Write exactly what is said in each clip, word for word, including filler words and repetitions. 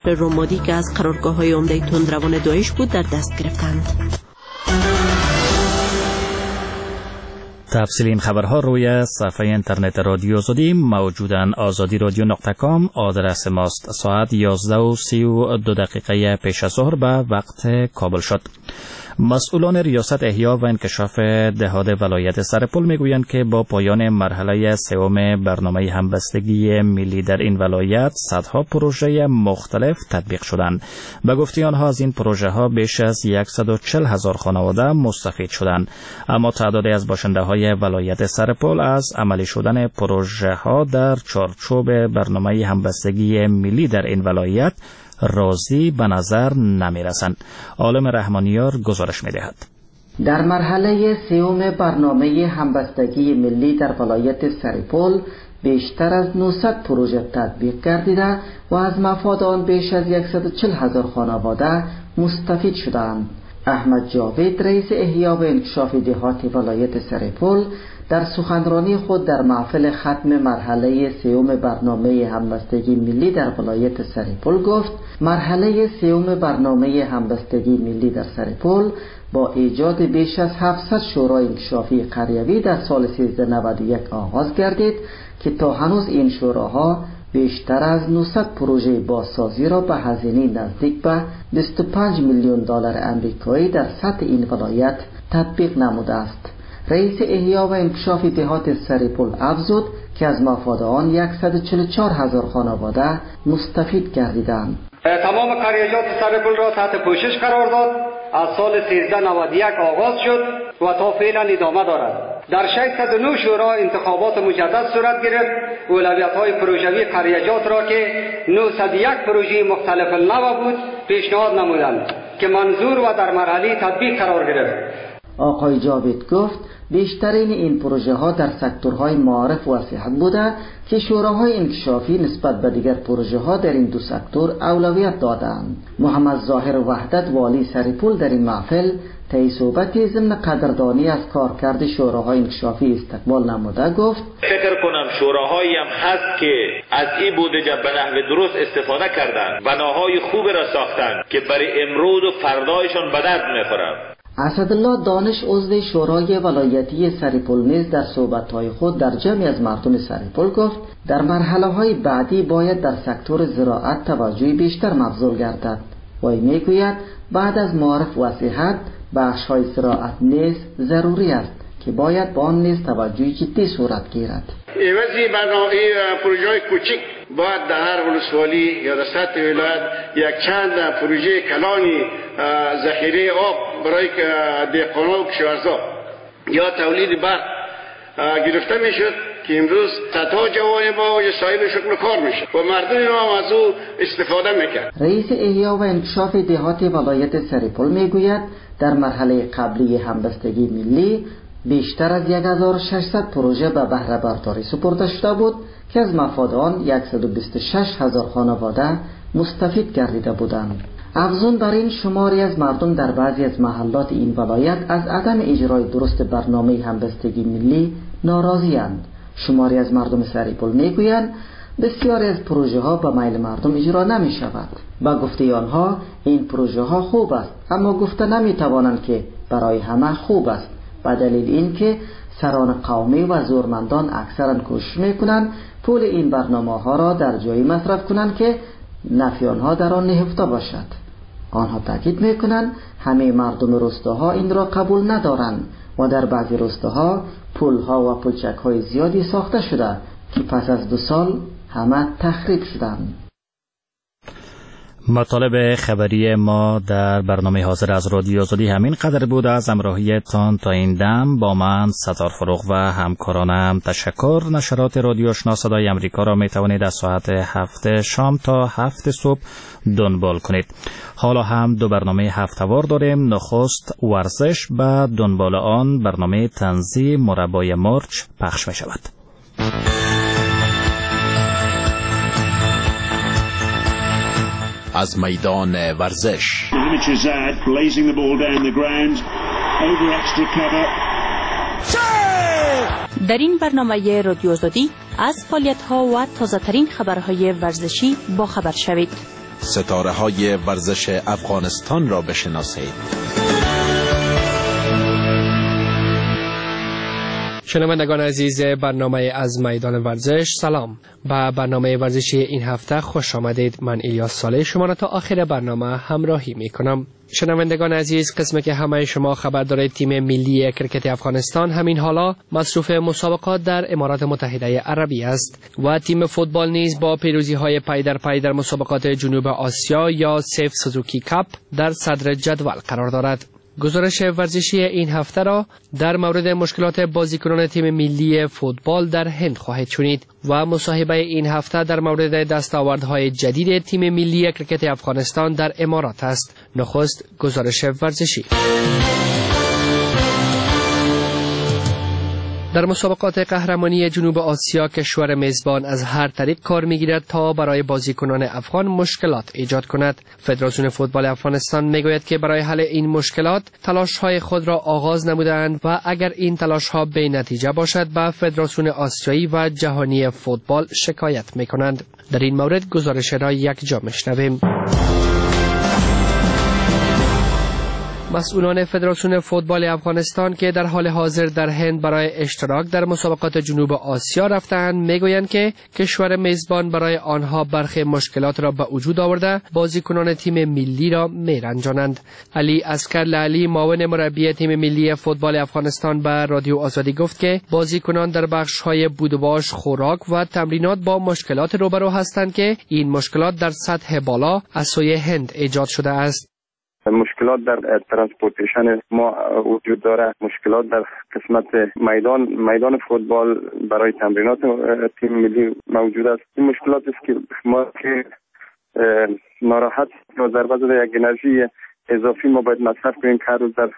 رمادی که از قرارگاه‌های عمده تندروان داعش بود در دست گرفتند. تفصیل این خبرها روی صفحه اینترنت رادیو آزادی موجودن. آزادی رادیو نقطه کام آدرس ماست. ساعت یازده و سی و دو دقیقه پیش از ظهر به وقت کابل شد. مسئولان ریاست احیا و انکشاف دهات ولایت سرپل میگویند که با پایان مرحله سوم برنامه همبستگی ملی در این ولایت صدها پروژه مختلف تطبیق شدند. به گفته آنها از این پروژه ها بیش از صد و چهل هزار خانواده مستفید شدند، اما تعدادی از باشنده های ولایت سرپل از عملی شدن پروژه ها در چارچوب برنامه همبستگی ملی در این ولایت راضی به نظر نمی رسند. عالم رحمانیار گزارش می دهد. در مرحله سوم برنامه همبستگی ملی در ولایت سرپل بیشتر از نهصد پروژه تطبیق گردیده و از مفاد آن بیش از صد و چهل هزار خانواده مستفید شدند. احمد جاوید رئیس احیا و انکشاف دهات ولایت سرپل در سخنرانی خود در محفل ختم مرحله سوم برنامه همبستگی ملی در ولایت سرپل گفت مرحله سوم برنامه همبستگی ملی در سرپل با ایجاد بیش از هفتصد شورای انکشافی قریوی در سال سیزده نود و یک آغاز گردید که تا هنوز این شوراها بیشتر از نهصد پروژه بازسازی را به هزینه نزدیک به بیست و پنج میلیون دلار امریکایی در سطح این ولایت تطبیق نموده است. رئیس احیا و انکشاف دهات سرپل افزود که از مفاد آن صد و چهل و چهار هزار خانواده مستفید گردیدند. تمام قریجات سرپل را تحت پوشش قرار داد. از سال سیزده نود و یک آغاز شد و تا فعلا ادامه دارد. در ششصد و نه شورا انتخابات مجدد صورت گرفت. اولویت‌های پروژوی قریجات را که نهصد و یک پروژه مختلف النوع بود پیشنهاد نمودند که منظور و در مرحله تطبیق قرار گرفت. آقای جاوید گفت بیشترین این پروژه ها در سکتورهای معارف و صحت بوده که شوراهای انکشافی نسبت به دیگر پروژه ها در این دو سکتور اولویت دادند. محمد ظاهر وحدت والی سرپل در این محفل طی صحبتی ضمن قدردانی از کارکرد شوراهای انکشافی استقبال نموده گفت فکر کنم شوراهایی هم هست که از این بودجه به نحو درست استفاده کردند، بناهای خوب را ساختند که برای امروز و فردایشان به درد میخورند. اسدالله دانش عضو شورای ولایتی سرپل نیز در صحبت‌های خود در جمع از مردم سرپل گفت در مرحله‌های بعدی باید در سکتور زراعت توجه بیشتر مبذول گردد و میگوید بعد از معارف و صحت بخش‌های زراعت نیز ضروری است که باید با آن نیز توجه جدی صورت گیرد. ایوازی برنامه پروژه‌های کوچک باید در هر ولسوالی یا در سطح ولایت یک چند پروژه کلانی ذخیره آب برای دهقانان و کشاورزا یا تولید برق گرفته میشد که امروز صدها جوان ما و صاحب شغل کار میشه و مردم ما از او استفاده میکنه. رئیس احیا و انکشاف دهات ولایت سرپل میگوید در مرحله قبلی همبستگی ملی بیشتر از هزار و ششصد پروژه به بهره برداری سپرده شده بود که از مفاد آن صد و بیست و شش هزار خانواده مستفید گردیده بودند. افزون بر این شماری از مردم در بعضی از محلات این ولایت از عدم اجرای درست برنامه همبستگی ملی ناراضی‌اند. شماری از مردم سرپل میگویند بسیاری از پروژه ها به میل مردم اجرا نمی شود. با گفته آنها این پروژه ها خوب است اما گفته نمی توانند که برای همه خوب است، به دلیل اینکه سران قومی و زورمندان اکثرا کوشش میکنند پول این برنامه ها را در جایی مصرف کنند که نفع آنها در آن نهفته باشد. آنها تاکید میکنند همه مردم روستاها این را قبول ندارند و در بعضی روستاها پلها و پلچک‌های زیادی ساخته شده که پس از دو سال همه تخریب شدند. مطالب خبری ما در برنامه حاضر از رادیو آزادی همین قدر بود. از همراهیتان تا این دم با من ستار فروغ و همکارانم تشکر. نشرات رادیو آشنا صدای امریکا را می توانید از ساعت هفت شام تا هفت صبح دنبال کنید. حالا هم دو برنامه هفته‌وار داریم. نخست ورزش، به دنبال آن برنامه طنزی مربای مرچ پخش می شود. از میدان ورزش در این برنامه رادیو آزادی از فعالیت‌ها و تازه‌ترین خبرهای ورزشی با خبر شوید. ستاره های ورزش افغانستان را بشناسید. شنوندگان عزیز برنامه از میدان ورزش، سلام. با برنامه ورزشی این هفته خوش آمدید. من الیاس صالح شما را تا آخر برنامه همراهی می کنم. شنوندگان عزیز، قسمی که همه شما خبر دارید تیم ملی کرکت افغانستان همین حالا مصروف مسابقات در امارات متحده عربی است و تیم فوتبال نیز با پیروزی های پی در پی در مسابقات جنوب آسیا یا سیف سوزوکی کاپ در صدر جدول قرار دارد. گزارش ورزشی این هفته را در مورد مشکلات بازیکنان تیم ملی فوتبال در هند خواهید شنید و مصاحبه این هفته در مورد دستاوردهای جدید تیم ملی کرکت افغانستان در امارات است. نخست گزارش ورزشی. در مسابقات قهرمانی جنوب آسیا کشور میزبان از هر طریق کار میگیرد تا برای بازیکنان افغان مشکلات ایجاد کند. فدراسیون فوتبال افغانستان میگوید که برای حل این مشکلات تلاش‌های خود را آغاز نمودند و اگر این تلاش‌ها بی نتیجه باشد به فدراسیون آسیایی و جهانی فوتبال شکایت میکنند. در این مورد گزارش را یک جا میشنویم. مسئولان فدراسیون فوتبال افغانستان که در حال حاضر در هند برای اشتراک در مسابقات جنوب آسیا رفتند میگویند که کشور میزبان برای آنها برخی مشکلات را به وجود آورده بازیکنان تیم ملی را میرنجانند. علی عسکر لالی معاون مربی تیم ملی فوتبال افغانستان به رادیو آزادی گفت که بازیکنان در بخش‌های بود و باش، خوراک و تمرینات با مشکلات روبرو هستند که این مشکلات در سطح بالا از سوی هند ایجاد شده است. مشکلات در ترانسپورتیشن ما وجود داره، مشکلات در قسمت میدان میدان فوتبال برای تمرینات تیم ملی موجود است. این مشکلات است که ما که ناراحت و ضربه زده یک انرژی اضافی ما باید مصرف کنیم که هر روز در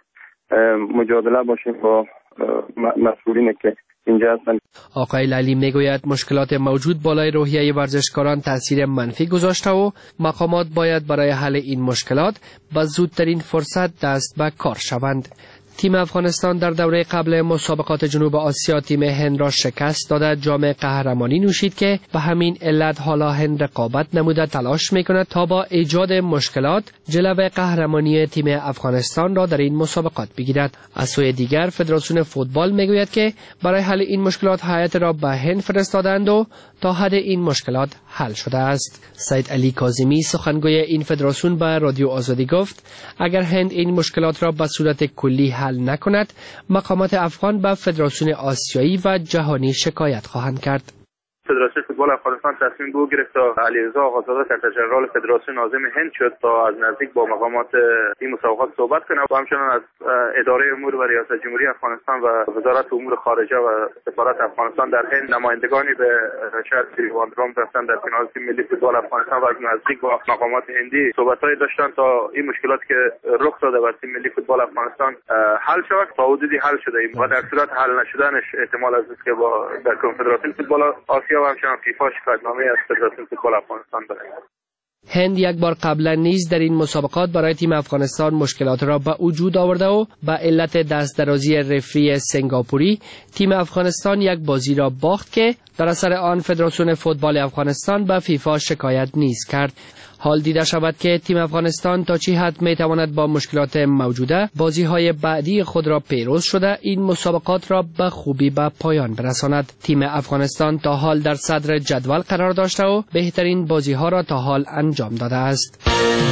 مجادله باشیم با مسئولین که اینجا هستند. آقای لالی میگوید مشکلات موجود بالای روحیه ورزشکاران تاثیر منفی گذاشته و مقامات باید برای حل این مشکلات با زودترین فرصت دست به کار شوند. تیم افغانستان در دوره قبل مسابقات جنوب آسیا تیم هند را شکست داده جام قهرمانی نوشید که به همین علت حالا هند رقابت نموده تلاش میکند تا با ایجاد مشکلات جلوه قهرمانی تیم افغانستان را در این مسابقات بگیرد. از سوی دیگر فدراسیون فوتبال میگوید که برای حل این مشکلات هیئت را به هند فرستادند و تا حد این مشکلات حل شده است. سید علی کاظمی سخنگوی این فدراسیون به رادیو آزادی گفت اگر هند این مشکلات را به صورت کلی حل نکند مقامات افغان به فدراسیون آسیایی و جهانی شکایت خواهند کرد. فدراسیون فوتبال افغانستان تصمیم دو گرفت تا علیرضا آقازاده سکرتر ژنرال فدراسیون ناظم هند شد تا از نزدیک با مقامات این مسابقات صحبت کنه و همچنین از اداره امور و ریاست جمهوری افغانستان و وزارت امور خارجه و سفارت افغانستان در هند نمایندگانی به شهر تریواندرام رفتن در فینال تیم ملی فوتبال افغانستان و از نزدیک با مقامات هندی صحبت‌های داشتن تا این مشکلاتی که رخ داده بر تیم ملی فوتبال افغانستان حل شود. تا حدودی حل شده و در صورت حل نشدنش احتمال است که با در کنفدراسیون فوتبال آسیا و همچنان فیفا شکایتنامه از فدراسیون فوتبال افغانستان دارد. هند یک بار قبلا نیز در این مسابقات برای تیم افغانستان مشکلات را به وجود آورده و به علت دست درازی رفری سنگاپوری تیم افغانستان یک بازی را باخت که در اثر آن فدراسیون فوتبال افغانستان به فیفا شکایت نیز کرد. حال دیده شود که تیم افغانستان تا چی حد می تواند با مشکلات موجوده بازی های بعدی خود را پیروز شده این مسابقات را به خوبی به پایان برساند. تیم افغانستان تا حال در صدر جدول قرار داشته و بهترین بازی ها را تا حال انجام داده است.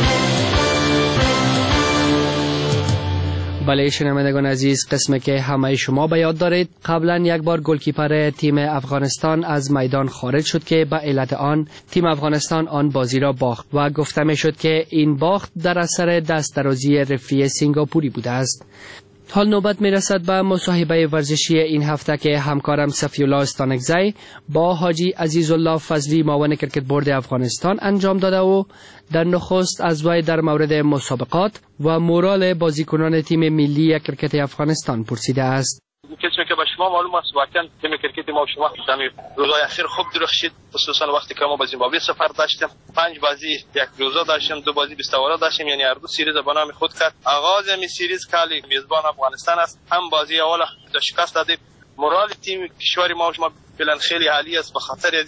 بله شنوندگان عزیز، قسمی که همه شما به یاد دارید قبلا یک بار گلکیپر تیم افغانستان از میدان خارج شد که به علت آن تیم افغانستان آن بازی را باخت و گفته می شد که این باخت در اثر دست درازی رفری سنگاپوری بوده است. حال نوبت می رسد به مصاحبه ورزشی این هفته که همکارم صفی‌الله استانکزی با حاجی عزیزالله فضلی معاون کرکت بورد افغانستان انجام داده و در نخست از وی در مورد مسابقات و مورال بازیکنان تیم ملی کرکت افغانستان پرسیده است. کسی که به شما معلوم است واقعا تیم کرکت ما و شما در روزهای اخیر خوب درخشید، خصوصا وقتی که ما به زیمبابوه سفر داشتیم، پنج بازی یک روزه داشتیم، دو بازی بیست اوور داشتیم، یعنی هر دو سریز به نام خود کرد. آغاز می سریز کالی میزبان افغانستان است، هم بازی اول شکست دادیم. مورال تیم کشور ما و شما فعلا خیلی عالی است به خاطر از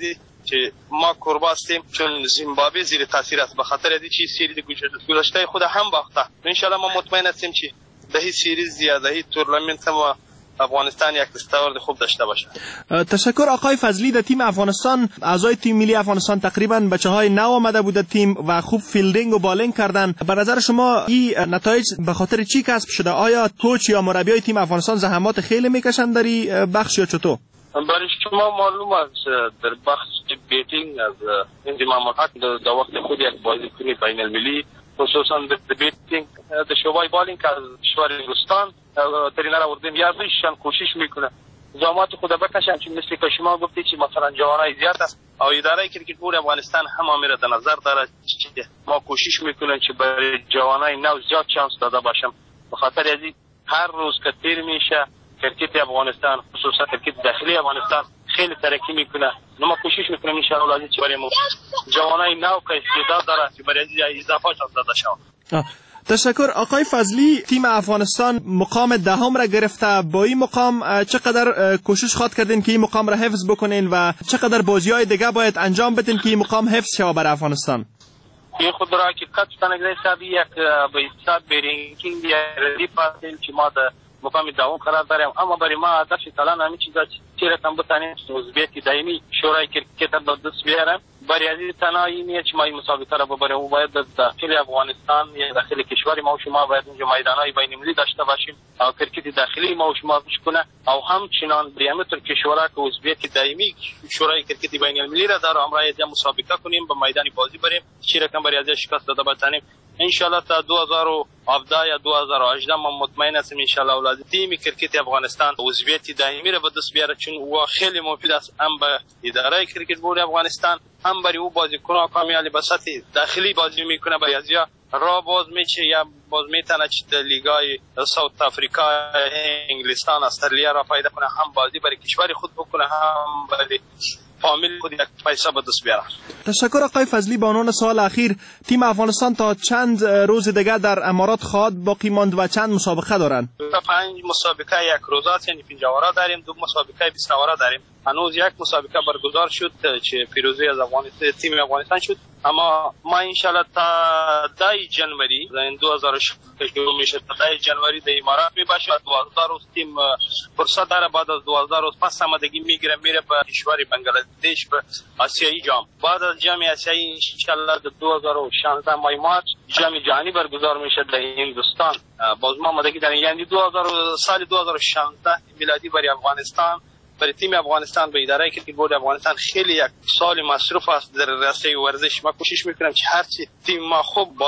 که ما قربا هستیم چون زیمبابوه زیر تاثیر است به خاطر اینکه چی سری گذشته خود هم باخته. ان شاء الله ما مطمئن هستیم که به این سری زیاده تورنمنت ما افغانستان یک استعداد خوب داشته باشه. تشکر آقای فضلی. در تیم افغانستان اعضای تیم ملی افغانستان تقریبا بچهای نو آمده بوده تیم و خوب فیلدینگ و بالینگ کردن. به نظر شما این نتایج به خاطر چی کسب شده؟ آیا کوچ یا مربیای تیم افغانستان زحمات خیلی میکشن در این بخش یا چطور؟ برای شما معلوم است در بخش بیتینگ از انضمام حق در وقت خود یک بازیکن بین المللی خصوصا در بیتینگ در شعبه بالینگ از کشور هندوستان ترینر آوردیم یادشان کوشش میکنه زحمات خود بکشن چون مثل که شما گفتی که مثلا جوانای زیاد است او اداره کرکت بورد افغانستان هم میره در نظر داره که ما کوشش میکنیم که برای جوانای نو زیاد شانس داده باشم به خاطر از هر روز که تیر میشه کرکت افغانستان خصوصا کرکت داخلی افغانستان خیلی ترقی میکنه. ما کوشش میکنیم ان شاء الله لازم برای ما جوانای نو که استعداد داره که برای اضافه شان داده شود. تشکر آقای فضلی. تیم افغانستان مقام دهم را گرفته. با این مقام چقدر کوشش خواد کردین که این مقام را حفظ بکنین و چقدر بازی‌های دیگه باید انجام بدین که این مقام حفظ شه برای افغانستان؟ این خود را که کات تنگری صاحب یک به حساب برینکینگ یا ردیف هستیم که ما در مقام دهم قرار داریم اما برای ما هدف کلان همین چیزا که رقم بتانیم عضویت دائمی شورای کرکت به دست بیاریم. برای از تنهایی نیست که ما این مسابقه را ببریم و باید داخل افغانستان یا داخل کشور ما و شما باید اونجا میدانهای بین المللی داشته باشیم او کرکت داخلی ما و شما بشکنه او همچنان بیامتر کشورها که عضویت دائمی شورای کرکت بین المللی را داره امرای از مسابقه کنیم به میدان بازی بریم چی رقم برای از شکست داده بتانیم ان شاء الله تا دو هزار و هفده یا دو هزار و هجده ما مطمئن هستیم ان شاء الله اولاد تیم کرکت افغانستان عضویت دائمی را به دست بیاره چون او خیلی مفید است هم به اداره کرکت بورد افغانستان هم برای او بازیکن‌ها کامیابی به سطح داخلی بازی میکنه برای از یا را باز میشه یا باز میتونه چه لیگای ساوت آفریقا انگلستان استرالیا را فایده کنه هم بازی برای کشور خود بکنه هم برای فامیل خود یک پیسه به دست بیاره. تشکر آقای فضلی. با عنوان سوال اخیر تیم افغانستان تا چند روز دیگه در امارات خواهد باقی ماند و چند مسابقه دارن؟ پنج مسابقه یک روزات یعنی پنجاوره داریم دو مسابقه بیست اوره داریم. هنوز یک مسابقه برگزار شد که پیروزی از افغانستان تیم افغانستان شد اما ما ان شاء الله تا ده جنوری در دو هزار و شش میشه تا ده جنوری در امارات میباشه. دوازده روز تیم فرصت داره بعد از دوازده روز پس آمادگی میگیره میره به کشور بنگلادش به آسیایی جام. بعد از جام آسیایی ان شاء الله در دو هزار و شانزده ماه مارچ جام جهانی برگزار میشه در هندوستان. باز ما آمادگی داریم یعنی دو هزار سال دو هزار و شانزده میلادی برای افغانستان برای تیم افغانستان به اداره کرکت بورد افغانستان خیلی یک سال مصروف است در راسته ورزش. ما کوشش میکنیم که هر چی تیم ما خوب